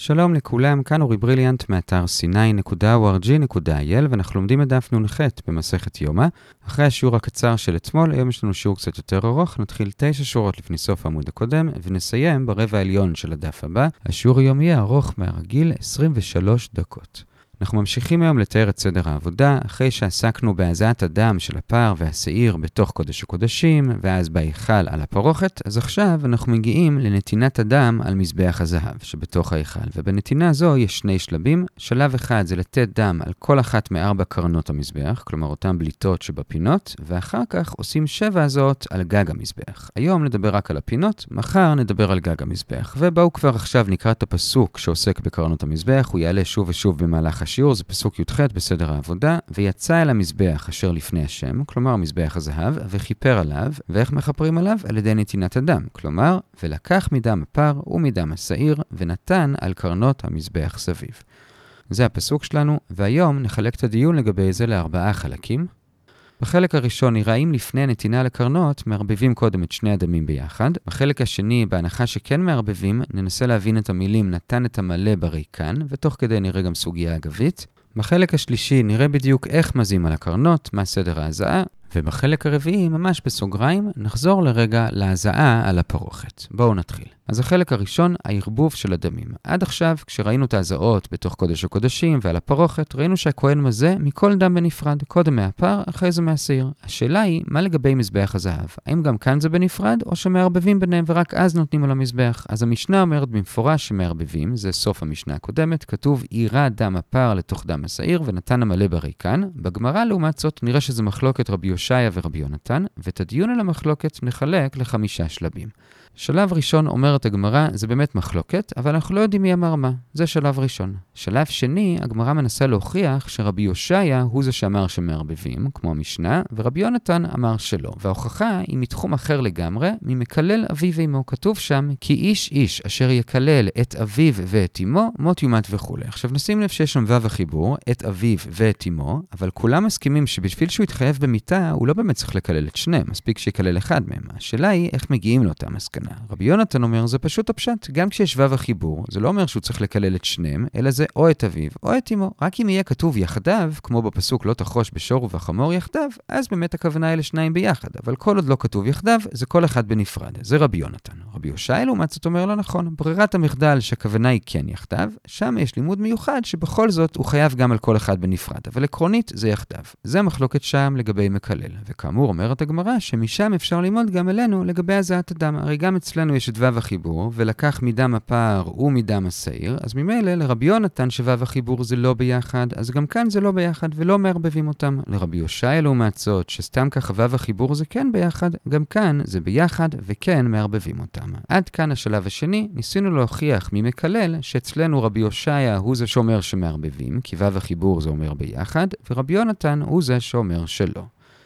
שלום לכולם, כאן אורי בריליאנט מאתר sinai.org.il ואנחנו לומדים את דף נ"ח במסכת יומא. אחרי השיעור הקצר של אתמול, היום יש לנו שיעור קצת יותר ארוך, נתחיל 9 שורות לפני סוף העמוד הקודם ונסיים ברבע העליון של הדף הבא. השיעור היום יהיה ארוך מהרגיל 23 דקות. אנחנו ממשיכים היום לתאר את סדר העבודה, אחרי שעסקנו בהזעת הדם של הפר והשעיר בתוך קודש הקודשים, ואז בהיכל על הפרוכת, אז עכשיו אנחנו מגיעים לנתינת הדם על מזבח הזהב שבתוך ההיכל, ובנתינה זו יש 2 שלבים. שלב אחד זה לתת דם על כל אחת מ4 קרנות המזבח, כלומר אותן בליטות שבפינות, ואחר כך עושים 7 הזאת על גג המזבח. היום נדבר רק על הפינות, מחר נדבר על גג המזבח. ובואו כבר עכשיו נקרא את הפסוק שעוסק בקרנות המזבח, הוא יעלה שוב ושוב במהלך השיעור, זה פסוק י"ח בסדר העבודה, ויצא אל המזבח אשר לפני השם, כלומר מזבח הזהב, וכיפר עליו, ואיך מכפרים עליו? על ידי נתינת הדם, כלומר, ולקח מדם הפר ומדם השעיר, ונתן על קרנות המזבח סביב. זה הפסוק שלנו, והיום נחלק את הדיון לגבי זה ל4 חלקים. בחלק הראשון נראה אם לפני הנתינה לקרנות מערבבים קודם את 2 הדמים ביחד. בחלק השני, בהנחה שכן מערבבים, ננסה להבין את המילים נתן את המלא בריקן, ותוך כדי נראה גם סוגיה אגבית. בחלק השלישי נראה בדיוק איך מזים על הקרנות, מה סדר ההזעה, ובחלק הרביעי, ממש בסוגריים, נחזור לרגע להזעה על הפרוכת. בואו נתחיל. אז החלק הראשון, הערבוב של הדמים. עד עכשיו, כשראינו את ההזעות בתוך קודש הקודשים ועל הפרוכת, ראינו שהכהן מזה מכל דם בנפרד, קודם מהפר, אחרי זה מהשעיר. השאלה היא, מה לגבי מזבח הזהב? האם גם כאן זה בנפרד, או שמערבבים ביניהם ורק אז נותנים על המזבח? אז המשנה אומרת במפורש שמערבבים, זה סוף המשנה הקודמת, כתוב, עירה דם הפר לתוך דם השעיר ונתן המלא בריקן. בגמרא לעומת זאת, נראה שזה מחלוקת רבי יושעיה ורבי יונתן, ואת הדיון על המחלוקת נחלק ל5 שלבים. שלב ראשון אומרת הגמרא, זה באמת מחלוקת, אבל אנחנו לא יודעים מי אמר מה. זה שלב ראשון. שלב שני, הגמרא מנסה להוכיח שרבי יושעיה הוא זה שאמר שמערבבים, כמו המשנה, ורבי יונתן אמר שלא. וההוכחה היא מתחום אחר לגמרי, ממקלל אביו ואמו. כתוב שם, כי איש איש אשר יקלל את אביו ואת אמו, מות יומת וכו'. עכשיו נשים לב שיש שם וו החיבור, את אביו ואת אמו, אבל כולם מסכימים שבשביל שהוא יתחייב במיתה, הוא לא באמת צריך לקלל את שניהם, מספיק שיקלל אחד מהם. השאלה היא איך מגיעים לאותה מסקנה. רבי יונתן אומר, זה פשוט הפשט. גם כשיש וו החיבור, זה לא אומר שהוא צריך לקלל את שניהם, אלא זה או את אביו או את אמו. רק אם יהיה כתוב יחדיו, כמו בפסוק לא תחרוש בשור ובחמור יחדיו, אז באמת הכוונה היא לשניים ביחד. אבל כל עוד לא כתוב יחדיו, זה כל אחד בנפרד. זה רבי יונתן. רבי יושעיה לעומת זאת אומר לא נכון. ברירת המחדל שהכוונה היא כן יחדיו, שם יש לימוד מיוחד שבכל זאת הוא חייב גם על כל אחד בנפרד. אבל עקרונית זה יחדיו. זה מחלוקת שם לגבי מקלל. וכאמור אומרת הגמרא שמשם אפשר ללמוד גם אלינו לגבי הזעת הדם. הרי גם אצלנו יש את וו החיבור, ולקח מדם הפר ומדם השעיר, אז ממילא לרבי יונתן שוו החיבור זה לא ביחד, אז גם כאן זה לא ביחד ולא מערבבים אותם. לרבי יושעיה לעומת זאת, שסתם ככה וו החיבור זה כן ביחד, גם כאן זה ביחד וכן מערבבים אותם. עד כאן השלב השני, ניסינו להוכיח ממקלל שאצלנו רבי יושעיה הוא זה שאומר שמערבבים, כי וו החיבור זה אומר ביחד, ורבי יונתן הוא זה שאומר שלא.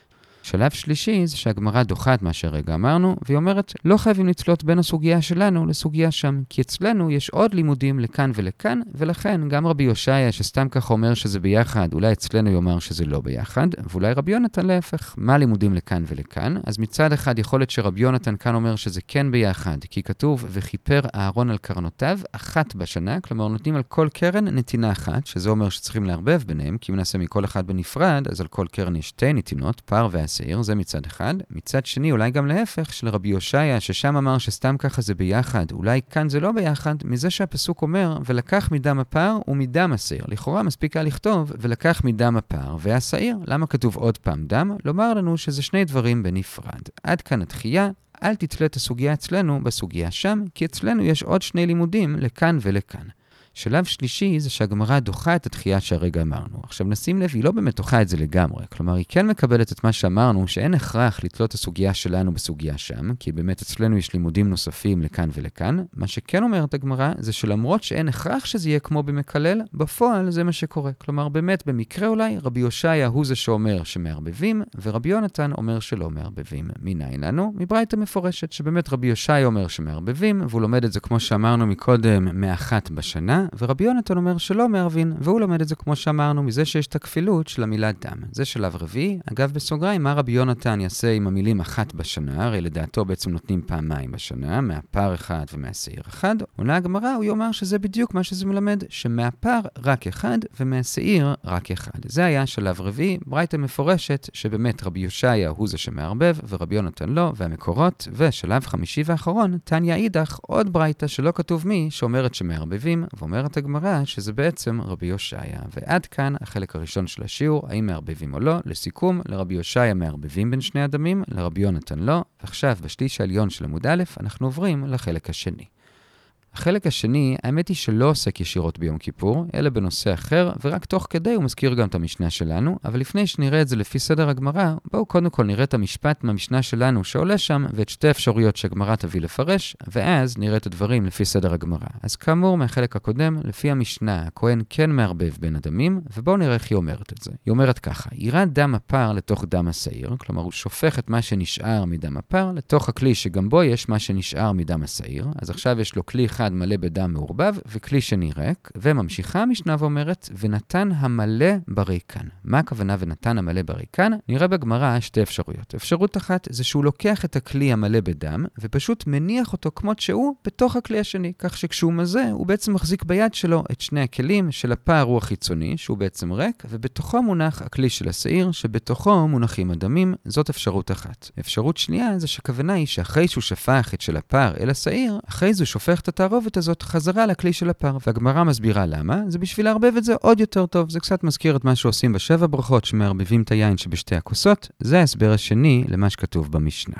שלב שלישי זה שהגמרא דוחה את מה שהרגע אמרנו, והיא אומרת, לא חייבים לצלות בין הסוגיה שלנו לסוגיה שם, כי אצלנו יש עוד לימודים לכאן ולכאן, ולכן גם רבי יושעיה שסתם כך אומר שזה ביחד, אולי אצלנו יאמר שזה לא ביחד, ואולי רבי יונתן להפך, מה לימודים לכאן ולכאן? אז מצד אחד יכול להיות שרבי יונתן כאן אומר שזה כן ביחד, כי כתוב, וכיפר אהרון על קרנותיו, 1 בשנה, כלומר נותנים על כל קרן נתינה אחת, שזה אומר שצריכים לערבב ביניהם, כי אם נעשה מכל אחד בנפרד, אז על כל קרן יש 2 נתינות, פר והשעיר, זה מצד אחד. מצד שני, אולי גם להפך של רבי יושעיה, ששם אמר שסתם ככה זה ביחד, אולי כאן זה לא ביחד, מזה שהפסוק אומר, ולקח מדם הפר ומדם השעיר. לכאורה מספיקה לכתוב, ולקח מדם הפר והשעיר. למה כתוב עוד פעם דם? לומר לנו שזה 2 דברים בנפרד. עד כאן התחייה. אל תתלה את הסוגיה אצלנו בסוגיה שם, כי אצלנו יש עוד 2 לימודים לכאן ולכאן. שלב שלישי זה שהגמרא דוחה את התחייה שהרגע אמרנו. עכשיו נשים לב, היא לא באמת דוחה את זה לגמרי. כלומר, היא כן מקבלת את מה שאמרנו, שאין הכרח לתלות את הסוגיה שלנו בסוגיה שם, כי באמת אצלנו יש לימודים נוספים לכאן ולכאן. מה שכן אומרת הגמרא, זה שלמרות שאין הכרח שזה יהיה כמו במקלל, בפועל זה מה שקורה. כלומר, באמת במקרה אולי, רבי יושעיה הוא זה שאומר שמערבבים, ורבי יונתן אומר שלא מערבבים. מניין לנו? מברייתא מפורשת, שבאמת רבי יושעיה אומר שמערבבים, והוא לומד את זה כמו שאמרנו מקודם, מ1 בשנה, ורבי יונתן אומר שלא מערבין, והוא לומד את זה כמו שאמרנו, מזה שיש את הכפילות של המילה דם. זה שלב רביעי. אגב, בסוגריים, מה רבי יונתן יעשה עם המילים אחת בשנה? הרי לדעתו בעצם נותנים פעמיים בשנה, מהפר אחד ומהשעיר אחד. עונה הגמרא, הוא יאמר שזה בדיוק מה שזה מלמד, שמהפר רק אחד ומהשעיר רק אחד. זה היה שלב רביעי, ברייתא מפורשת שבאמת רבי יושעיה הוא זה שמערבב ורבי יונתן לא, והמקורות. ושלב חמישי ואחרון, תניא אידך, עוד ברייתא שלא כתוב מי, שאומרת שמערבבים, ואומרת הגמרא שזה בעצם רבי יושעיה. ועד כאן החלק הראשון של השיעור, האם מערבבים או לא. לסיכום, לרבי יושעיה מערבבים בין שני הדמים, לרבי יונתן לא. ועכשיו בשליש העליון של עמוד א', אנחנו עוברים לחלק השני. החלק השני, האמת היא שלא עוסק ישירות ביום כיפור, אלא בנושא אחר, ורק תוך כדי הוא מזכיר גם את המשנה שלנו, אבל לפני שנראה את זה לפי סדר הגמרא, בואו קודם כל נראה את המשפט מהמשנה שלנו שעולה שם, ואת שתי אפשרויות שהגמרא תביא לפרש, ואז נראה את הדברים לפי סדר הגמרא. אז כאמור, מהחלק הקודם, לפי המשנה, הכהן כן מערבב בין הדמים, ובואו נראה איך היא אומרת את זה. היא אומרת ככה, ירד דם הפר לתוך דם השעיר, כלומר הוא שופך את מה שנשאר מדם הפר, לתוך הכלי שגם בו יש מה שנשאר מדם השעיר. אז עכשיו יש לו כלי אחד מלא בדם מעורבב, וכלי שני ריק, וממשיכה המשנה ואומרת, ונתן המלא בריקן. מה הכוונה ונתן המלא בריקן? נראה בגמרא שתי אפשרויות. אפשרות אחת זה שהוא לוקח את הכלי המלא בדם, ופשוט מניח אותו כמות שהוא בתוך הכלי השני, כך שכשהוא מזה, הוא בעצם מחזיק ביד שלו את שני הכלים של הפר הוא החיצוני, שהוא בעצם ריק, ובתוכו מונח הכלי של השעיר, שבתוכו מונחים הדמים. זאת אפשרות אחת. אפשרות שנייה זה שכוונה היא שאחרי שהוא שפך את של הפר אל השעיר, אחרי זה הוא שופך את התערובת הזאת חזרה לכלי של הפר. והגמרא מסבירה למה. זה בשביל להרבב את זה עוד יותר טוב. זה קצת מזכיר את מה שעושים בשבע ברכות, שמערבבים את היין שבשתי הכוסות. זה ההסבר השני למה שכתוב במשנה.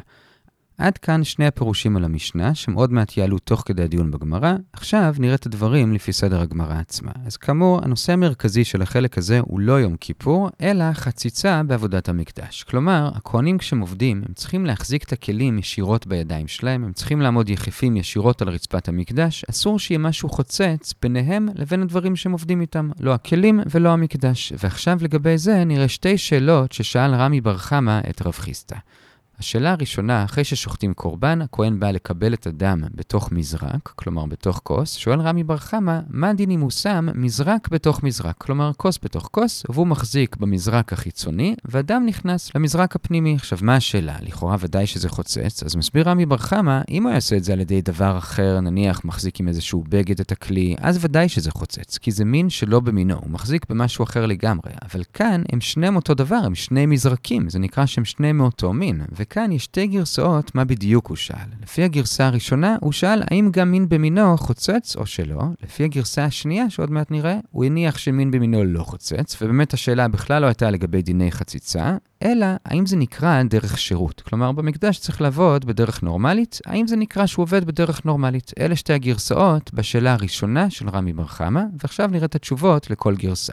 עד כאן שני הפירושים על המשנה, שמאוד מעט יעלו תוך כדי הדיון בגמרא. עכשיו נראה את הדברים לפי סדר הגמרא עצמה. אז כאמור, הנושא המרכזי של החלק הזה הוא לא יום כיפור, אלא חציצה בעבודת המקדש. כלומר, הכהנים כשהם עובדים, הם צריכים להחזיק את הכלים ישירות בידיים שלהם, הם צריכים לעמוד יחפים ישירות על רצפת המקדש, אסור שיהיה משהו חוצץ ביניהם לבין הדברים שהם עובדים איתם, לא הכלים ולא המקדש. ועכשיו לגבי זה נראה שתי שאלות ששאל רמי בר חמא את רב חיסדא. השאלה הראשונה, אחרי ששוחטים קורבן, הכהן בא לקבל את הדם בתוך מזרק, כלומר בתוך כוס. שואל רמי בר חמא, מה הדין אם הוא שם מזרק בתוך מזרק, כלומר כוס בתוך כוס, והוא מחזיק במזרק החיצוני, והדם נכנס למזרק הפנימי. עכשיו, מה השאלה? לכאורה ודאי שזה חוצץ, אז מסביר רמי בר חמא, אם הוא יעשה את זה על ידי דבר אחר, נניח מחזיק עם איזשהו בגד את הכלי, אז ודאי שזה חוצץ, כי זה מין שלא במינו, הוא מחזיק במשהו אחר לגמרי. אבל כאן הם שניהם אותו דבר, הם שני מזרקים, זה נקרא שהם שניהם מאותו מין. וכאן יש שתי גרסאות מה בדיוק הוא שאל. לפי הגרסה הראשונה, הוא שאל האם גם מין במינו חוצץ או שלא. לפי הגרסה השנייה, שעוד מעט נראה, הוא הניח שמין במינו לא חוצץ, ובאמת השאלה בכלל לא הייתה לגבי דיני חציצה, אלא האם זה נקרא דרך שירות. כלומר, במקדש צריך לעבוד בדרך נורמלית, האם זה נקרא שהוא עובד בדרך נורמלית. אלה שתי הגרסאות בשאלה הראשונה של רמי בר חמא, ועכשיו נראה את התשובות לכל גרסה.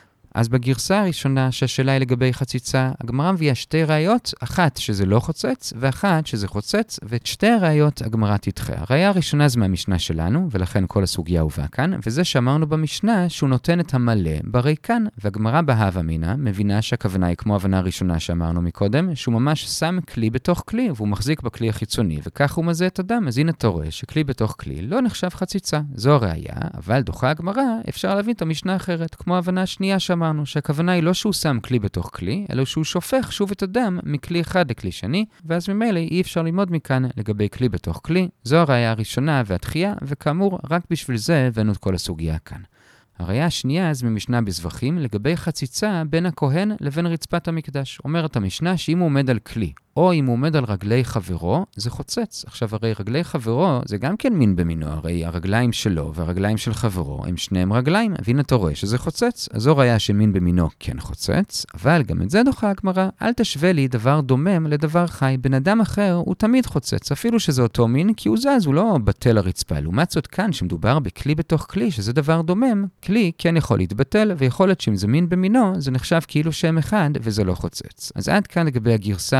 אז בגרסה הראשונה שהשאלה היא לגבי חציצה, הגמרא מביאה שתי ראיות, אחת שזה לא חוצץ, ואחת שזה חוצץ, ואת שתי הראיות הגמרא תדחה. הראיה הראשונה זה מהמשנה שלנו, ולכן כל הסוגיה הובאה כאן, וזה שאמרנו במשנה שהוא נותן את המלא בריקן, והגמרא בהווה אמינא מבינה שהכוונה היא כמו ההבנה הראשונה שאמרנו מקודם, שהוא ממש שם כלי בתוך כלי, והוא מחזיק בכלי החיצוני, וכך הוא מזה את הדם. אז הנה אתה רואה שכלי בתוך כלי לא נחשב חציצה. זו הראיה, אבל דוחה הגמרא, אפשר להבין את המשנה אחרת, כמו ההבנה השנייה שאמרנו, שהכוונה היא לא שהוא שם כלי בתוך כלי, אלא שהוא שופך שוב את הדם מכלי אחד לכלי שני, ואז ממילא אי אפשר ללמוד מכאן לגבי כלי בתוך כלי. זו הראיה הראשונה והתחייה, וכאמור, רק בשביל זה הבאנו את כל הסוגיה כאן. הראיה השנייה אז ממשנה בזבחים לגבי חציצה בין הכהן לבין רצפת המקדש. אומרת המשנה שאם הוא עומד על כלי, או אם הוא עומד על רגלי חברו, זה חוצץ. עכשיו, הרי רגלי חברו זה גם כן מין במינו, הרי הרגליים שלו והרגליים של חברו הם שניהם רגליים, והנה אתה רואה שזה חוצץ. אז זו ראיה שמין במינו כן חוצץ, אבל גם את זה דוחה הגמרא, אל תשווה לי דבר דומם לדבר חי. בן אדם אחר הוא תמיד חוצץ, אפילו שזה אותו מין, כי הוא זז, הוא לא בטל הרצפה. לעומת זאת כאן, שמדובר בכלי בתוך כלי, שזה דבר דומם, כלי כן יכול להתבטל, ויכול להיות שאם זה מין במינו, זה נחשב כאילו שם אחד, וזה לא חוצץ. אז עד כאן לגבי הגרסה הראשונה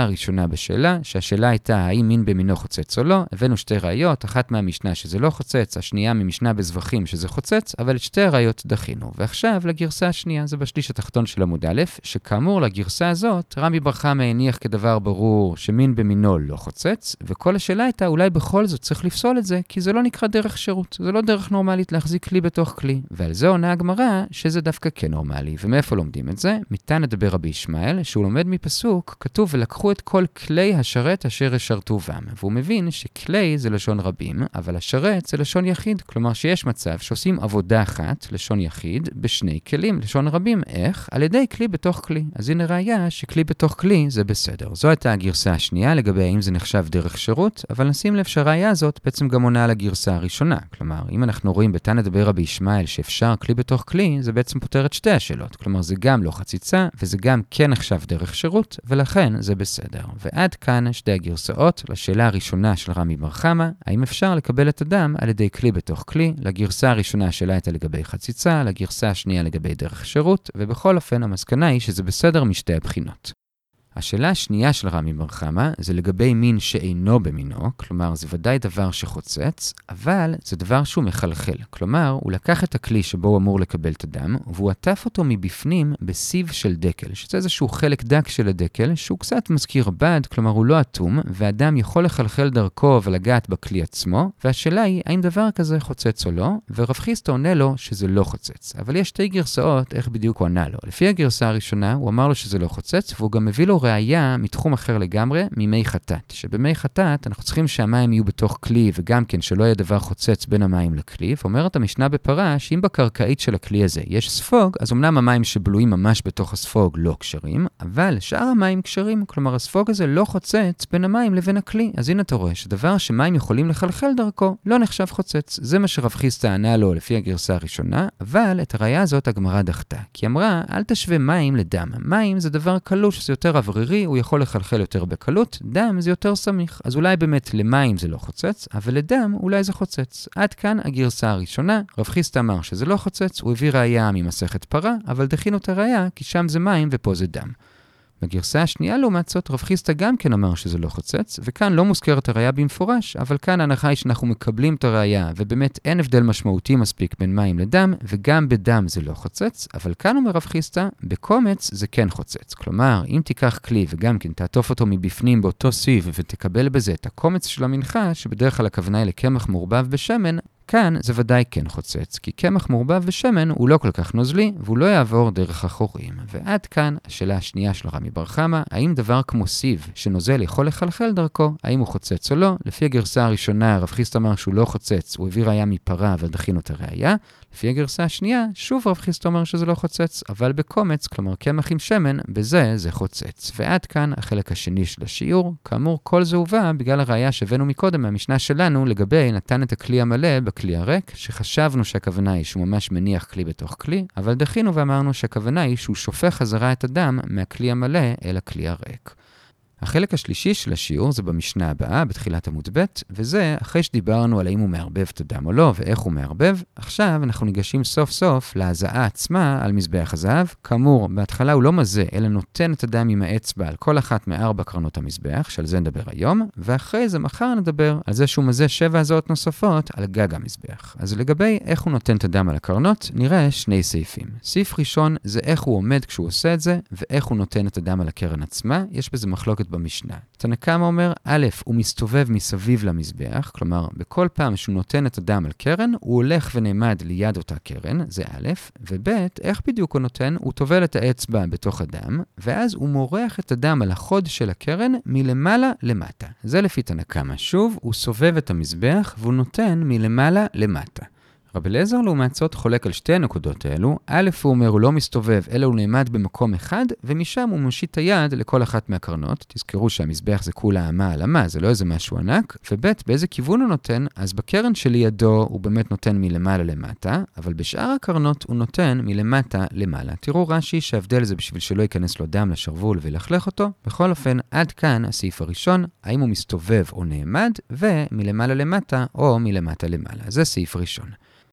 בשאלה, שהשאלה הייתה האם מין במינו חוצץ או לא. הבאנו שתי ראיות, אחת מהמשנה שזה לא חוצץ, השנייה ממשנה בזבחים שזה חוצץ, אבל את שתי הראיות דחינו. ועכשיו לגרסה השנייה, זה בשליש התחתון של עמוד א', שכאמור לגרסה הזאת, רמי בר חמא הניח כדבר ברור שמין במינו לא חוצץ, וכל השאלה הייתה אולי בכל זאת צריך לפסול את זה, כי זה לא נקרא דרך שירות, זה לא דרך נורמלית להחזיק כלי בתוך כלי. ועל זה עונה הגמרא שזה דווקא כן נורמלי. ומאיפה לומדים את זה? מתנא דבר רבי ישמעאל, שהוא לומד מפסוק, כתוב ולקחו את כל כלי השרת אשר ישרתו בם. והוא מבין שכלי זה לשון רבים, אבל השרת זה לשון יחיד. כלומר שיש מצב שעושים עבודה אחת, לשון יחיד, בשני כלים, לשון רבים. איך? על ידי כלי בתוך כלי. אז הנה ראיה שכלי בתוך כלי זה בסדר. זו הייתה הגרסה השנייה לגבי האם זה נחשב דרך שירות, אבל נשים לב שהראיה הזאת בעצם גם עונה על הגרסה הראשונה. כלומר, אם אנחנו רואים בתנא דבר רבי ישמעאל שאפשר כלי בתוך כלי, זה בעצם פותר את שתי השאלות. כלומר, זה גם לא חציצה, וזה גם כן נחשב דרך שירות, ולכן זה בסדר. ועד כאן שתי הגרסאות לשאלה הראשונה של רמי בר חמא, האם אפשר לקבל את הדם על ידי כלי בתוך כלי. לגרסה הראשונה השאלה הייתה לגבי חציצה, לגרסה השנייה לגבי דרך שירות, ובכל אופן המסקנה היא שזה בסדר משתי הבחינות. השאלה השנייה של רמי בר חמא זה לגבי מין שאינו במינו, כלומר זה ודאי דבר שחוצץ, אבל זה דבר שהוא מחלחל. כלומר, הוא לקח את הכלי שבו הוא אמור לקבל את הדם, והוא עטף אותו מבפנים בסיב של דקל, שזה איזשהו חלק דק של הדקל, שהוא קצת מזכיר בד, כלומר הוא לא אטום, והדם יכול לחלחל דרכו ולגעת בכלי עצמו, והשאלה היא, האם דבר כזה חוצץ או לא, ורב חיסטה עונה לו שזה לא חוצץ. אבל יש שתי גרסאות איך בדיוק הוא ענה לו. לפי הגרסה הראשונה, הוא אמר לו שזה לא חוצץ, והוא גם מביא לו ראיה מתחום אחר לגמרי, ממי חטאת. שבמי חטאת אנחנו צריכים שהמים יהיו בתוך כלי, וגם כן שלא יהיה דבר חוצץ בין המים לכלי. ואומרת המשנה בפרה, שאם בקרקעית של הכלי הזה יש ספוג, אז אמנם המים שבלויים ממש בתוך הספוג לא קשרים, אבל שאר המים קשרים. כלומר, הספוג הזה לא חוצץ בין המים לבין הכלי. אז הנה אתה רואה שדבר שמים יכולים לחלחל דרכו, לא נחשב חוצץ. זה מה שרב חיסטה ענה לו לפי הגרסה הראשונה, אבל את הראיה הזאת הגמרא דחתה. כי אמרה, אל תשווה מים לדם. מים זה דבר קלוש, זה יותר אוורירי, הוא יכול לחלחל יותר בקלות, דם זה יותר סמיך. אז אולי באמת למים זה לא חוצץ, אבל לדם אולי זה חוצץ. עד כאן הגרסה הראשונה, רב חיסטה אמר שזה לא חוצץ, הוא הביא ראיה ממסכת פרה, אבל דחינו את הראיה, כי שם זה מים ופה זה דם. בגרסה השנייה לעומת זאת, רב חיסטה גם כן אמר שזה לא חוצץ, וכאן לא מוזכרת הראיה במפורש, אבל כאן ההנחה היא שאנחנו מקבלים את הראיה, ובאמת אין הבדל משמעותי מספיק בין מים לדם, וגם בדם זה לא חוצץ, אבל כאן אומר רב חיסטה, בקומץ זה כן חוצץ. כלומר, אם תיקח כלי וגם כן תעטוף אותו מבפנים באותו סיב, ותקבל בזה את הקומץ של המנחה, שבדרך כלל הכוונה היא לקמח מעורבב בשמן, כאן זה ודאי כן חוצץ, כי קמח מעורבב ושמן הוא לא כל כך נוזלי, והוא לא יעבור דרך החורים. ועד כאן השאלה השנייה של רמי בר חמא, האם דבר כמו סיב שנוזל יכול לחלחל דרכו, האם הוא חוצץ או לא? לפי הגרסה הראשונה, רב חיסטה אמר שהוא לא חוצץ, הוא הביא ראיה מפרה ודחינו את הראיה. לפי הגרסה השנייה, שוב רב חיסטה אומר שזה לא חוצץ, אבל בקומץ, כלומר קמח עם שמן, בזה זה חוצץ. ועד כאן החלק השני של השיעור. כאמור, כל זה הובא בגלל הראיה שהבאנו מקודם מהמשנה שלנו לגבי נתן את הכלי המלא בכלי הריק, שחשבנו שהכוונה היא שהוא ממש מניח כלי בתוך כלי, אבל דחינו ואמרנו שהכוונה היא שהוא שופך חזרה את הדם מהכלי המלא אל הכלי הריק. החלק השלישי של השיעור זה במשנה הבאה, בתחילת עמוד ב', וזה אחרי שדיברנו על האם הוא מערבב את הדם או לא, ואיך הוא מערבב. עכשיו אנחנו ניגשים סוף סוף להזעה עצמה על מזבח הזהב. כאמור, בהתחלה הוא לא מזה, אלא נותן את הדם עם האצבע על כל אחת מארבע קרנות המזבח, שעל זה נדבר היום, ואחרי זה מחר נדבר על זה שהוא מזה 7 הזעות נוספות על גג המזבח. אז לגבי איך הוא נותן את הדם על הקרנות, נראה שני סעיפים. סעיף ראשון זה איך הוא עומד כשהוא עושה את זה, ואיך הוא נותן את הדם על הקרן עצמה. יש בזה מחלוקת במשנה. תנא קמא אומר, א', הוא מסתובב מסביב למזבח, כלומר, בכל פעם שהוא נותן את הדם על קרן, הוא הולך ונעמד ליד אותה קרן, זה א', וב', איך בדיוק הוא נותן? הוא טובל את האצבע בתוך הדם, ואז הוא מורח את הדם על החוד של הקרן מלמעלה למטה. זה לפי תנא קמא. שוב, הוא סובב את המזבח והוא נותן מלמעלה למטה. רבי אליעזר לעומת זאת חולק על שתי הנקודות האלו. א', הוא אומר הוא לא מסתובב, אלא הוא נעמד במקום אחד, ומשם הוא מושיט את היד לכל אחת מהקרנות. תזכרו שהמזבח זה כולה אמה על אמה, זה לא איזה משהו ענק. וב', באיזה כיוון הוא נותן? אז בקרן שלידו הוא באמת נותן מלמעלה למטה, אבל בשאר הקרנות הוא נותן מלמטה למעלה. תראו רש"י שההבדל זה בשביל שלא ייכנס לו דם לשרוול ולחלך אותו. בכל אופן, עד כאן הסעיף הראשון, האם הוא מסתובב או נעמד, ומלמעלה למטה או מלמטה למעלה. זה סעיף ראשון.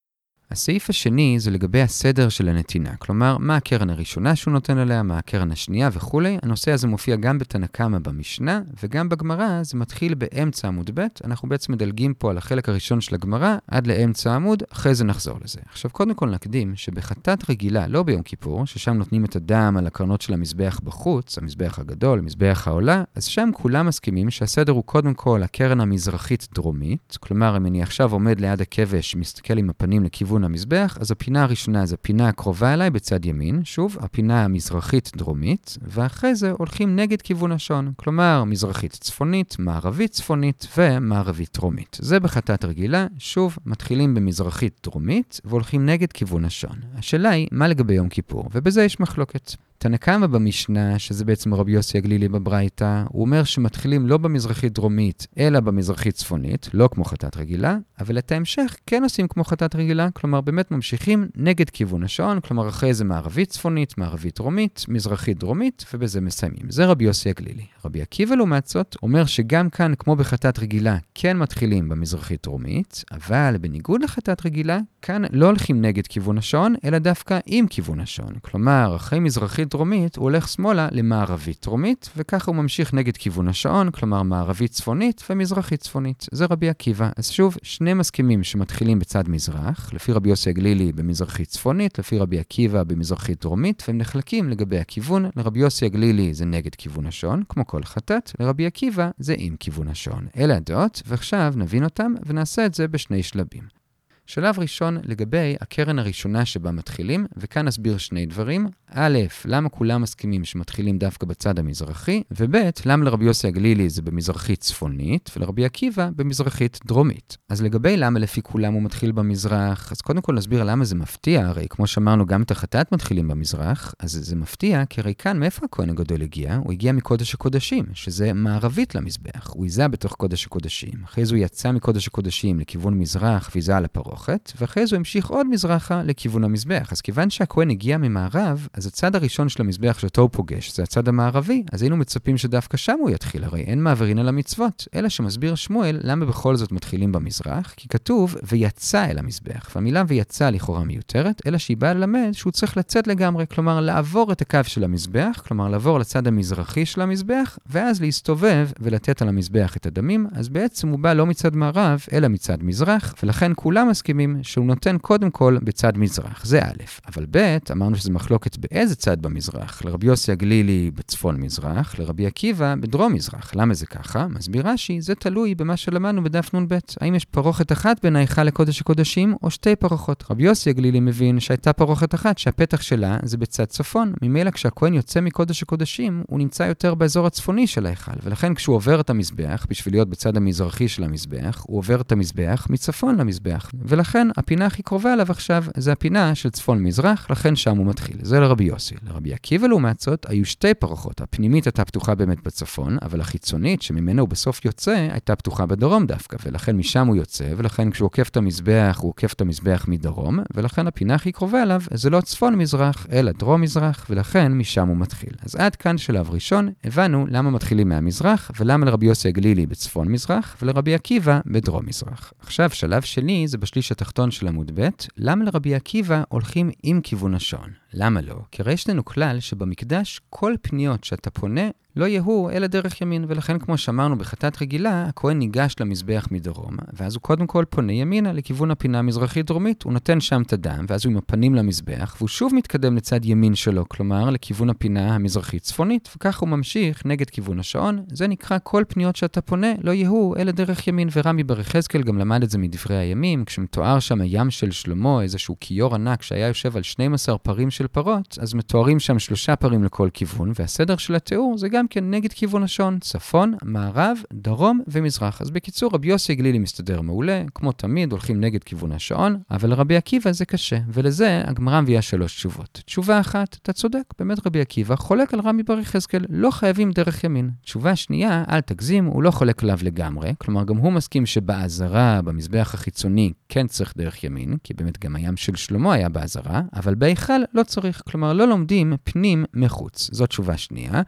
הסעיף השני זה לגבי הסדר של הנתינה, כלומר, מה הקרן הראשונה שהוא נותן עליה, מה הקרן השנייה וכו'. הנושא הזה מופיע גם בתנא קמא במשנה, וגם בגמרא זה מתחיל באמצע עמוד ב'. אנחנו בעצם מדלגים פה על החלק הראשון של הגמרא, עד לאמצע העמוד, אחרי זה נחזור לזה. עכשיו, קודם כל נקדים שבחטאת רגילה, לא ביום כיפור, ששם נותנים את הדם על הקרנות של המזבח בחוץ, המזבח הגדול, המזבח העולה, אז שם כולם מסכימים שהסדר הוא קודם כל הקרן המזרחית דרומית, כלומר, אם אני עכשיו עומד ליד הכבש, מסתכל עם הפנים לכיוון המזבח, אז הפינה הראשונה זה הפינה הקרובה אליי בצד ימין, שוב, הפינה המזרחית דרומית, ואחרי זה הולכים נגד כיוון השעון, כלומר, מזרחית צפונית, מערבית צפונית ומערבית דרומית. זה בחטאת רגילה, שוב, מתחילים במזרחית דרומית והולכים נגד כיוון השעון. השאלה היא, מה לגבי יום כיפור? ובזה יש מחלוקת. תנא קמא במשנה, שזה בעצם רבי יוסי הגלילי בברייתא, הוא אומר שמתחילים לא במזרחית דרומית, אלא במזרחית צפונית, לא כמו חטאת רגילה, אבל את ההמשך כן עושים כמו חטאת רגילה, כלומר באמת ממשיכים נגד כיוון השעון, כלומר אחרי זה מערבית צפונית, מערבית דרומית, מזרחית דרומית, ובזה מסיימים. זה רבי יוסי הגלילי. רבי עקיבא לעומת זאת אומר שגם כאן, כמו בחטאת רגילה, כן מתחילים במזרחית דרומית, אבל בניגוד לחטאת רגילה, כאן לא הולכים נגד כיוון השעון, אלא דווקא עם כיוון השעון. כלומר, אחרי מזרחית דרומית, הוא הולך שמאלה למערבית דרומית, וככה הוא ממשיך נגד כיוון השעון, כלומר מערבית צפונית ומזרחית צפונית. זה רבי עקיבא. אז שוב, שני מסכימים שמתחילים בצד מזרח, לפי רבי יוסי הגלילי במזרחית צפונית, לפי רבי עקיבא במזרחית דרומית, והם נחלקים לגבי הכיוון. לרבי יוסי הגלילי זה נגד כיוון השעון, כמו כל חטאת, לרבי עקיבא זה עם כיוון השעון. אלה הדעות, ועכשיו נבין אותם ונעשה את זה בשני שלבים. שלב ראשון לגבי הקרן הראשונה שבה מתחילים, וכאן נסביר שני דברים. א', למה כולם מסכימים שמתחילים דווקא בצד המזרחי, וב', למה לרבי יוסי הגלילי זה במזרחית צפונית, ולרבי עקיבא במזרחית דרומית. אז לגבי למה לפי כולם הוא מתחיל במזרח, אז קודם כל נסביר למה זה מפתיע, הרי כמו שאמרנו גם את החטאת מתחילים במזרח, אז זה מפתיע, כי הרי כאן מאיפה הכהן הגדול הגיע? הוא הגיע מקודש הקודשים, שזה מערבית למזבח. הוא איזה בתוך קודש הקודשים. אחרי זה הוא יצא מקודש הקודשים לכיוון מזרח ויזה על הפרוכת, ואחרי זה הוא המשיך עוד מזרחה לכיוון המזבח. אז כיוון שהכהן הגיע ממערב, אז הצד הראשון של המזבח שאותו הוא פוגש, זה הצד המערבי, אז היינו מצפים שדווקא שם הוא יתחיל, הרי אין מעברין על המצוות, אלא שמסביר שמואל למה בכל זאת מתחילים במזרח, כי כתוב ויצא אל המזבח, והמילה ויצא לכאורה מיותרת, אלא שהיא באה ללמד שהוא צריך לצאת לגמרי, כלומר לעבור את הקו של המזבח, כלומר לעבור לצד המזרחי של המזבח, ואז להסתובב ולתת על המזבח את הדמים, אז בעצם הוא בא לא מצד מערב, אלא מצד מזרח, ולכן כולם מסכימים שהוא נותן קודם כל בצד מזרח, זה א', אבל ב', אמרנו שזה מחלוקת באיזה צד במזרח, לרבי יוסי הגלילי בצפון מזרח, לרבי עקיבא בדרום מזרח. למה זה ככה? מסביר רש"י, זה תלוי במה שלמדנו בדף נ"ב. האם יש פרוכת אחת בין ההיכל לקודש הקודשים, או שתי פרוחות? רבי יוסי הגלילי מבין שהייתה פרוכת אחת, שהפתח שלה זה בצד צפון. ממילא כשהכהן יוצא מקודש הקודשים, הוא נמצא יותר באזור הצפוני של ההיכל, ולכן כשהוא עובר את המזבח, בשביל להיות בצד המזרחי של המזבח, הוא עובר את המזבח מצפון למזבח. ולכן הפינה הכי קרובה עליו עכשיו זה הפינה של צפון מזרח, לכן שם הוא מתחיל. זה לרבי יוסי. לרבי עקיבא לעומת זאת היו שתי פרוחות. הפנימית הייתה פתוחה באמת בצפון, אבל החיצונית שממנה הוא בסוף יוצא הייתה פתוחה בדרום דווקא, ולכן משם הוא יוצא, ולכן כשהוא עוקף את המזבח, הוא עוקף את המזבח מדרום, ולכן הפינה הכי קרובה עליו זה לא צפון מזרח, אלא דרום מזרח, ולכן משם הוא מתחיל. אז עד כאן שלב ראשון, הבנו למה מתחילים מהמזרח, ולמה לרבי יוסי הגלילי בצפון מזרח, ולרבי עקיבא בדרום מזרח. עכשיו שלב שני זה בשליש התחתון של עמוד ב', למה לרבי עקיבא הולכים עם כיוון השעון? למה לא? כי הרי יש לנו כלל שבמקדש כל פניות שאתה פונה לא יהיו אלא דרך ימין, ולכן כמו שאמרנו בחטאת רגילה, הכהן ניגש למזבח מדרום, ואז הוא קודם כל פונה ימינה לכיוון הפינה המזרחית-דרומית, הוא נותן שם את הדם, ואז הוא עם הפנים למזבח, והוא שוב מתקדם לצד ימין שלו, כלומר לכיוון הפינה המזרחית-צפונית, וכך הוא ממשיך נגד כיוון השעון. זה נקרא כל פניות שאתה פונה לא יהיו אלא דרך ימין, ורמי בר יחזקאל גם למד את זה מדברי הימים, כשמתואר שם הים של שלמה, איזשהו כיור ענק שהיה יושב על 12 פרים של פרות, אז מתוארים שם 3 פרים לכל כיוון, והסדר של התיאור זה גם כן נגד כיוון השעון, צפון, מערב, דרום ומזרח. אז בקיצור, רבי יוסי הגלילי מסתדר מעולה, כמו תמיד הולכים נגד כיוון השעון, אבל לרבי עקיבא זה קשה, ולזה הגמרא מביאה 3 תשובות. תשובה אחת, אתה צודק, באמת רבי עקיבא חולק על רמי בר יחזקאל, לא חייבים דרך ימין. תשובה שנייה, אל תגזים, הוא לא חולק עליו לגמרי, כלומר גם הוא מסכים שבעזרה, במזבח החיצוני, כן צריך דרך ימין, כי באמת גם הים של שלמה היה בעזרה, אבל בהיכל לא צריך, כלומר לא לומדים פנים מחוץ. זאת תשובה שנייה.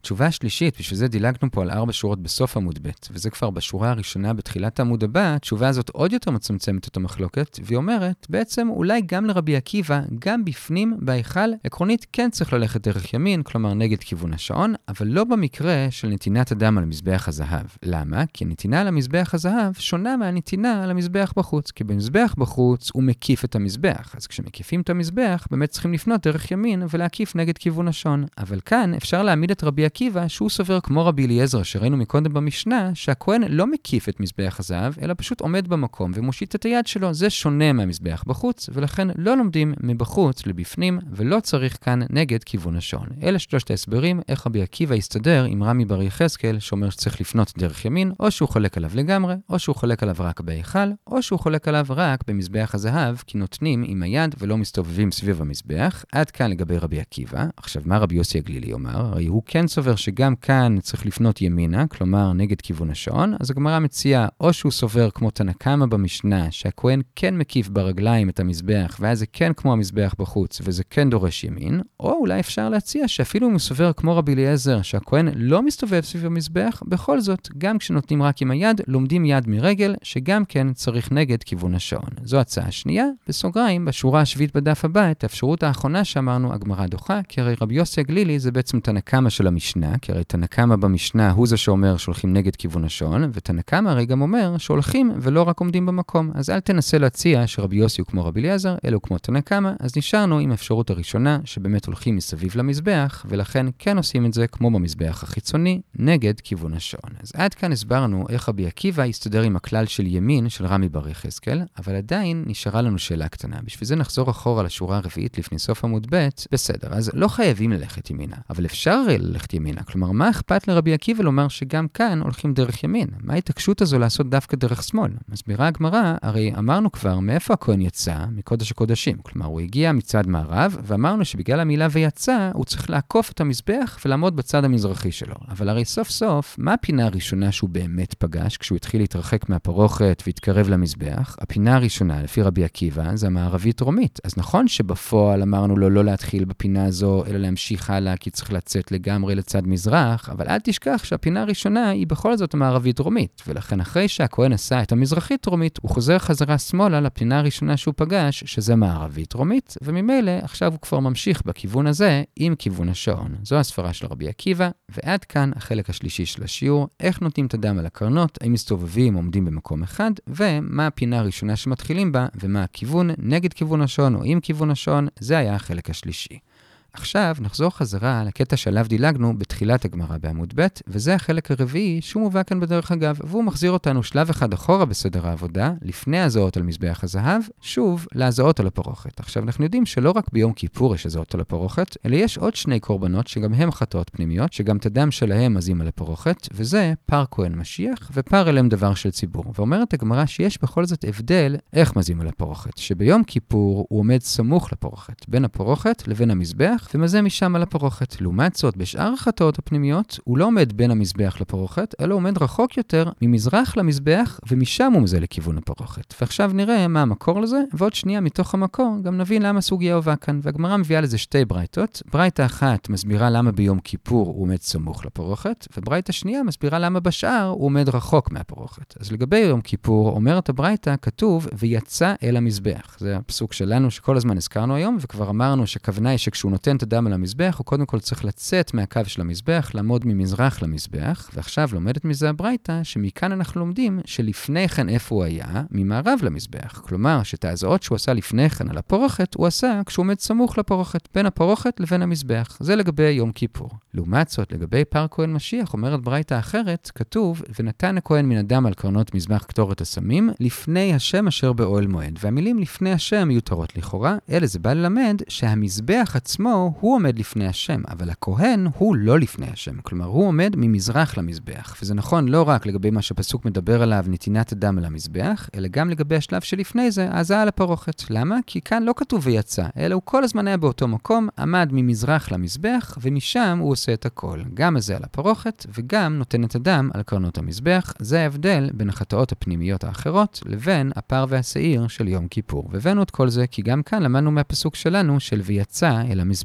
תשובה שלישית, בשביל זה דילגנו פה על 4 שורות בסוף עמוד ב', וזה כבר בשורה הראשונה בתחילת העמוד הבא, התשובה הזאת עוד יותר מצמצמת את המחלוקת, והיא אומרת, בעצם אולי גם לרבי עקיבא, גם בפנים, בהיכל, עקרונית כן צריך ללכת דרך ימין, כלומר נגד כיוון השעון, אבל לא במקרה של נתינת הדם על מזבח הזהב. למה? כי הנתינה על המזבח הזהב שונה מהנתינה על המזבח בחוץ, כי במזבח בחוץ הוא מקיף את המזבח, אז כשמקיפים את המזבח, באמת צריכים לפנות דרך ימין ולהקיף נגד כיוון השעון. אבל כאן אפשר להעמיד את רבי עקיבא שהוא סובר כמו רבי אליעזר שראינו מקודם במשנה, שהכהן לא מקיף את מזבח הזהב, אלא פשוט עומד במקום ומושיט את היד שלו. זה שונה מהמזבח בחוץ, ולכן לא לומדים מבחוץ לבפנים, ולא צריך כאן נגד כיוון השעון. אלה שלושת ההסברים איך רבי עקיבא יסתדר עם רמי בר יחזקאל, שאומר שצריך לפנות דרך ימין, או שהוא חולק עליו לגמרי, או שהוא חולק עליו רק בהיכל, או שהוא חולק עליו רק במזבח הזהב, כי נותנים עם היד ולא מסתובבים סביב המזבח. עד כאן לגבי רבי עקיבא. עכשיו, מה רבי יוסי הגלילי אומר? הרי הוא כן סובר שגם כאן צריך לפנות ימינה, כלומר נגד כיוון השעון. אז הגמרא מציעה או שהוא סובר כמו תנא קמא במשנה, שהכהן כן מקיף ברגליים את המזבח, ואז זה כן כמו המזבח בחוץ, וזה כן דורש ימין, או אולי אפשר להציע שאפילו הוא סובר כמו רבי אליעזר, שהכהן לא מסתובב סביב המזבח, בכל זאת, גם כשנותנים רק עם היד, לומדים יד מרגל, שגם כן צריך נגד כיוון השעון. זו הצעה שנייה. בסוגריים, בשורה השביעית בדף הבא, את האפשרות האחרונה שאמרנו, הגמרא דוחה, כי הרי רבי יוסי הגלילי זה בעצם תנא קמא של המשנה, כי הרי תנא קמא במשנה הוא זה שאומר שהולכים נגד כיוון השעון, ותנא קמא הרי גם אומר שהולכים ולא רק עומדים במקום. אז אל תנסה להציע שרבי יוסי הוא כמו רבי אליעזר, אלא הוא כמו תנא קמא, אז נשארנו עם האפשרות הראשונה, שבאמת הולכים מסביב למזבח, ולכן כן עושים את זה כמו במזבח החיצוני, נגד כיוון השעון. אז עד כאן הסברנו איך רבי עקיבא יסתדר עם הכלל של ימין של רמי בר יחזקאל, אבל עדיין נשארה לנו שאלה קטנה. בשביל זה נחזור אחורה לשורה הרביעית לפני סוף עמוד ב'. בסדר, אז לא חייבים ללכת ימינה, אבל אפשר ללכת ימינה. כלומר, מה אכפת לרבי עקיבא לומר שגם כאן הולכים דרך ימין? מה ההתעקשות הזו לעשות דווקא דרך שמאל? מסבירה הגמרא, הרי אמרנו כבר מאיפה הכהן יצא, מקודש הקודשים. כלומר, הוא הגיע מצד מערב, ואמרנו שבגלל המילה ויצא, הוא צריך לעקוף את המזבח ולעמוד בצד המזרחי שלו. אבל הרי סוף סוף, מה הפינה הראשונה שהוא באמת פגש כשהוא התחיל להתרחק מהפרוכת והתקרב למזבח? הפינה הראשונה, לפי רבי עקיבא, זה המערבית-דרומית. אז נכון שבפועל אמרנו לו לא להתחיל בפינה הזו, אלא להמשיך הלאה, כי צריך לצאת לגמרי לצד מזרח, אבל אל תשכח שהפינה הראשונה היא בכל זאת המערבית-דרומית, ולכן אחרי שהכהן עשה את המזרחית-דרומית, הוא חוזר חזרה שמאלה לפינה הראשונה שהוא פגש, שזה מערבית-דרומית, וממילא עכשיו הוא כבר ממשיך בכיוון הזה עם כיוון השעון. זו הספרה של רבי עקיבא, ועד כאן החלק השלישי של השיעור, איך נותנים את הדם על הקרנות, האם מסתובבים, עומדים במקום אחד, ומה הפינה הראשונה שמתחילים בה, ומה הכיוון נגד כיוון השעון או עם כיוון השעון, זה היה החלק השלישי. עכשיו נחזור חזרה לקטע שעליו דילגנו בתחילת הגמרא בעמוד ב', וזה החלק הרביעי שהוא מובא כאן בדרך אגב, והוא מחזיר אותנו שלב אחד אחורה בסדר העבודה, לפני הזעות על מזבח הזהב, שוב להזעות על הפרוכת. עכשיו אנחנו יודעים שלא רק ביום כיפור יש הזעות על הפרוכת, אלא יש עוד 2 קורבנות שגם הם חטאות פנימיות, שגם את הדם שלהם מזים על הפרוכת, וזה פר כהן משיח ופר אלם דבר של ציבור. ואומרת הגמרא שיש בכל זאת הבדל איך מזים על הפרוכת, שביום כיפור הוא עומד סמוך לפרוכת, בין הפרוכת לבין המזבח, ומזה משם על הפרוכת. לעומת זאת, בשאר החטאות הפנימיות, הוא לא עומד בין המזבח לפרוכת, אלא עומד רחוק יותר ממזרח למזבח, ומשם הוא מזה לכיוון הפרוכת. ועכשיו נראה מה המקור לזה, ועוד שנייה מתוך המקור גם נבין למה הסוגיה הובאה כאן. והגמרא מביאה לזה 2 ברייתות. ברייתה אחת מסבירה למה ביום כיפור הוא עומד סמוך לפרוכת, וברייתה שנייה מסבירה למה בשאר הוא עומד רחוק מהפרוכת. אז לגבי יום כיפור, אומרת הברייתה, כתוב ויצא אל המזבח. זה הפסוק שלנו שכל הזמן הזכרנו היום, וכבר אמרנו שכוונה היא שכשהוא נותן את הדם על המזבח, הוא קודם כל צריך לצאת מהקו של המזבח, לעמוד ממזרח למזבח, ועכשיו לומדת מזה הברייתא, שמכאן אנחנו לומדים שלפני כן איפה הוא היה, ממערב למזבח. כלומר, שאת ההזעות שהוא עשה לפני כן על הפרוכת, הוא עשה כשהוא עומד סמוך לפרוכת, בין הפרוכת לבין המזבח. זה לגבי יום כיפור. לעומת זאת, לגבי פר כהן משיח, אומרת ברייתא אחרת, כתוב, ונתן הכהן מן הדם על קרנות מזבח קטורת הסמים, לפני השם אשר באוהל מועד. והמילים לפני השם מיותרות לכאורה, אלא זה בא ללמד שהמזבח עצמו הוא עומד לפני השם, אבל הכהן הוא לא לפני השם. כלומר, הוא עומד ממזרח למזבח. וזה נכון לא רק לגבי מה שהפסוק מדבר עליו, נתינת הדם על המזבח, אלא גם לגבי השלב שלפני זה, ההזעה על הפרוכת. למה? כי כאן לא כתוב ויצא, אלא הוא כל הזמן היה באותו מקום, עמד ממזרח למזבח, ומשם הוא עושה את הכל. גם הזה על הפרוכת, וגם נותן את הדם על קרנות המזבח. זה ההבדל בין החטאות הפנימיות האחרות, לבין הפר והשעיר של יום כיפור. והבאנו את כל זה, כי גם כאן למדנו מהפסוק שלנו של ויצא אל המזבח.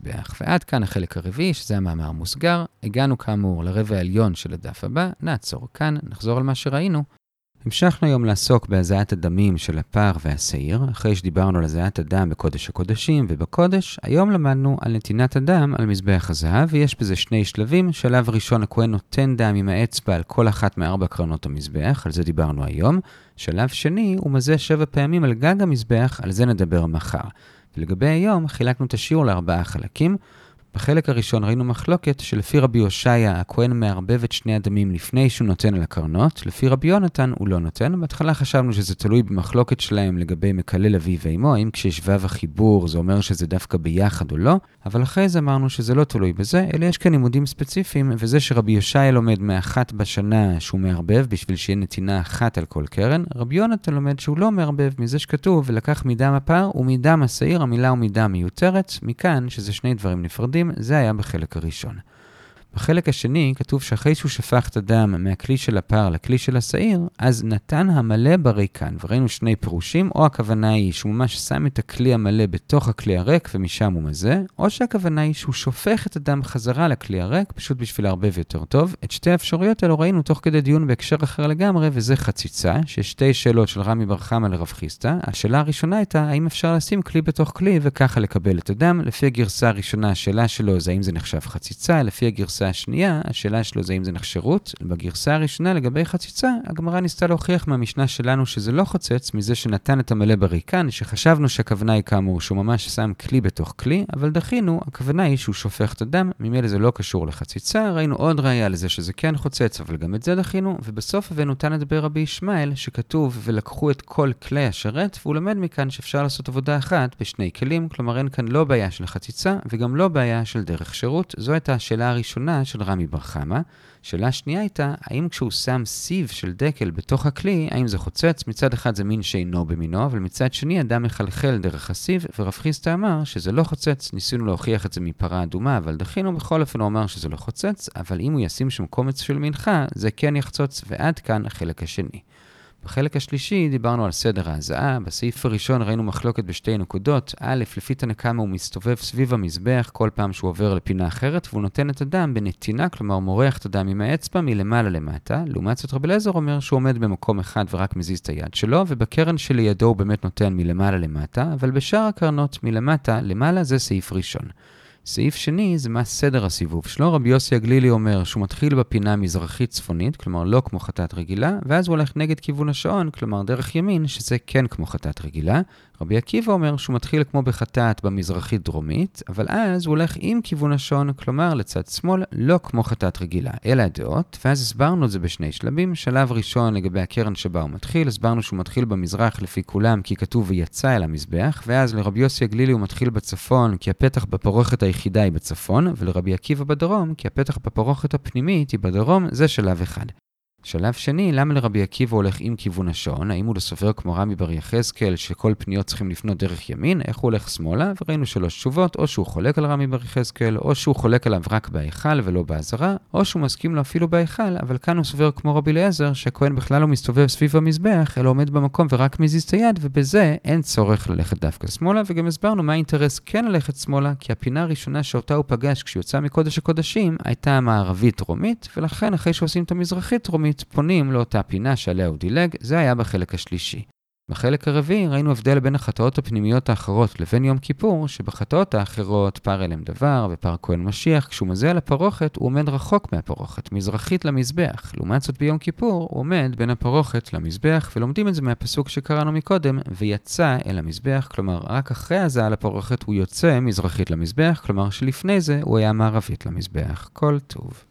המזבח. ועד כאן החלק הרביעי, שזה המאמר מוסגר. הגענו כאמור לרבע העליון של הדף הבא, נעצור כאן, נחזור על מה שראינו. המשכנו היום לעסוק בהזעת הדמים של הפר והשעיר, אחרי שדיברנו על הזעת הדם בקודש הקודשים ובקודש, היום למדנו על נתינת הדם על מזבח הזהב, ויש בזה שני שלבים. שלב ראשון, הכהן נותן דם עם האצבע על כל אחת מארבע קרנות המזבח, על זה דיברנו היום. שלב שני, הוא מזה 7 פעמים על גג המזבח, על זה נדבר מחר. ולגבי היום, חילקנו את השיעור ל4 חלקים. בחלק הראשון ראינו מחלוקת שלפי רבי הושעיה הכהן מערבב את שני הדמים לפני שהוא נותן על הקרנות, לפי רבי יונתן הוא לא נותן. בהתחלה חשבנו שזה תלוי במחלוקת שלהם לגבי מקלל אביו ואמו, האם כשיש וו החיבור זה אומר שזה דווקא ביחד או לא, אבל אחרי זה אמרנו שזה לא תלוי בזה, אלא יש כאן לימודים ספציפיים, וזה שרבי הושעיה לומד מאחת בשנה שהוא מערבב בשביל שיהיה נתינה אחת על כל קרן, רבי יונתן לומד שהוא לא מערבב מזה שכתוב ולקח מדם הפר ומדם השעיר, המילה ומדם מיותרת, מכאן שזה שני דברים נפרדים. זה היה בחלק הראשון. בחלק השני כתוב שאחרי שהוא שפך את הדם מהכלי של הפר לכלי של השעיר, אז נתן המלא בריקן. וראינו שני פירושים, או הכוונה היא שהוא ממש שם את הכלי המלא בתוך הכלי הריק ומשם הוא מזה, או שהכוונה היא שהוא שופך את הדם חזרה לכלי הריק, פשוט בשביל להרבב יותר טוב. את שתי האפשרויות האלו ראינו תוך כדי דיון בהקשר אחר לגמרי, וזה חציצה, שיש שתי שאלות של רמי בר חמא לרב חיסדא. השאלה הראשונה הייתה, האם אפשר לשים כלי בתוך כלי וככה לקבל את הדם? לפי הגרסה הראשונה, השאלה שלו זה האם זה נחשב חציצה, לפי הגרסה השנייה, השאלה שלו זה אם זה נחשרות. בגרסה הראשונה לגבי חציצה, הגמרא ניסתה להוכיח מהמשנה שלנו שזה לא חוצץ, מזה שנתן את המלא בריקן, שחשבנו שהכוונה היא כאמור שהוא ממש שם כלי בתוך כלי, אבל דחינו, הכוונה היא שהוא שופך את הדם, ממילא זה לא קשור לחציצה. ראינו עוד ראיה לזה שזה כן חוצץ, אבל גם את זה דחינו, ובסוף הבאנו תנא דבר רבי ישמעאל, שכתוב ולקחו את כל כלי השרת, והוא למד מכאן שאפשר לעשות עבודה אחת בשני כלים, כלומר אין כאן לא בעיה של חציצה, וגם לא בעיה של דרך שירות. זו הייתה השאלה הראשונה של רמי בר חמא. שאלה שנייה הייתה, האם כשהוא שם סיב של דקל בתוך הכלי, האם זה חוצץ? מצד אחד זה מין שאינו במינו, אבל מצד שני אדם מחלחל דרך הסיב, ורב חיסדא אמר שזה לא חוצץ. ניסינו להוכיח את זה מפרה אדומה, אבל דחינו. בכל אופן הוא אמר שזה לא חוצץ, אבל אם הוא ישים שם קומץ של מנחה, זה כן יחצוץ. ועד כאן החלק השני. בחלק השלישי דיברנו על סדר ההזעה. בסעיף הראשון ראינו מחלוקת בשתי נקודות. א', לפי תנא קמא הוא מסתובב סביב המזבח כל פעם שהוא עובר לפינה אחרת, והוא נותן את הדם בנתינה, כלומר מורח את הדם עם האצבע מלמעלה למטה. לעומת זאת רבי אליעזר אומר שהוא עומד במקום אחד ורק מזיז את היד שלו, ובקרן שלידו הוא באמת נותן מלמעלה למטה, אבל בשאר הקרנות מלמטה למעלה זה סעיף ראשון. סעיף שני זה מה סדר הסיבוב שלו. רבי יוסי הגלילי אומר שהוא מתחיל בפינה מזרחית צפונית, כלומר לא כמו חטאת רגילה, ואז הוא הולך נגד כיוון השעון, כלומר דרך ימין, שזה כן כמו חטאת רגילה. רבי עקיבא אומר שהוא מתחיל כמו בחטאת במזרחית דרומית, אבל אז הוא הולך עם כיוון השעון, כלומר לצד שמאל, לא כמו חטאת רגילה. אלה הדעות, ואז הסברנו את זה בשני שלבים. שלב ראשון לגבי הקרן שבה הוא מתחיל, הסברנו שהוא מתחיל במזרח לפי כולם, כי כתוב ויצא אל המזבח, ואז לרבי יוסי הגלילי הוא מתחיל בצפון, כי הפתח בפרוכת היחידה היא בצפון, ולרבי עקיבא בדרום, כי הפתח בפרוכת הפנימית היא בדרום. זה שלב אחד. שלב שני, למה לרבי עקיבא הולך עם כיוון השעון? האם הוא לא סובר כמו רמי בר יחזקאל שכל פניות צריכים לפנות דרך ימין? איך הוא הולך שמאלה? וראינו 3 תשובות, או שהוא חולק על רמי בר יחזקאל, או שהוא חולק עליו רק בהיכל ולא בעזרה, או שהוא מסכים לו אפילו בהיכל, אבל כאן הוא סובר כמו רבי אליעזר שהכהן בכלל לא מסתובב סביב המזבח, אלא עומד במקום ורק מזיז את היד, ובזה אין צורך ללכת דווקא שמאלה. וגם הסברנו מה האינטרס כן ללכת שמאלה, כי הפינה הראשונה שאותה הוא פגש כשיוצא מקודש הקודשים הייתה המערבית דרומית, ולכן אחרי שעושים את המזרחית דרומית פונים לאותה פינה שעליה הוא דילג. זה היה בחלק השלישי. בחלק הרביעי ראינו הבדל בין החטאות הפנימיות האחרות לבין יום כיפור, שבחטאות האחרות פר אלם דבר ופר כהן משיח, כשהוא מזיע לפרוכת הוא עומד רחוק מהפרוכת, מזרחית למזבח. לעומת זאת ביום כיפור הוא עומד בין הפרוכת למזבח, ולומדים את זה מהפסוק שקראנו מקודם, ויצא אל המזבח, כלומר רק אחרי הזעה לפרוכת הוא יוצא מזרחית למזבח, כלומר שלפני זה הוא היה מערבית למזבח. כל טוב.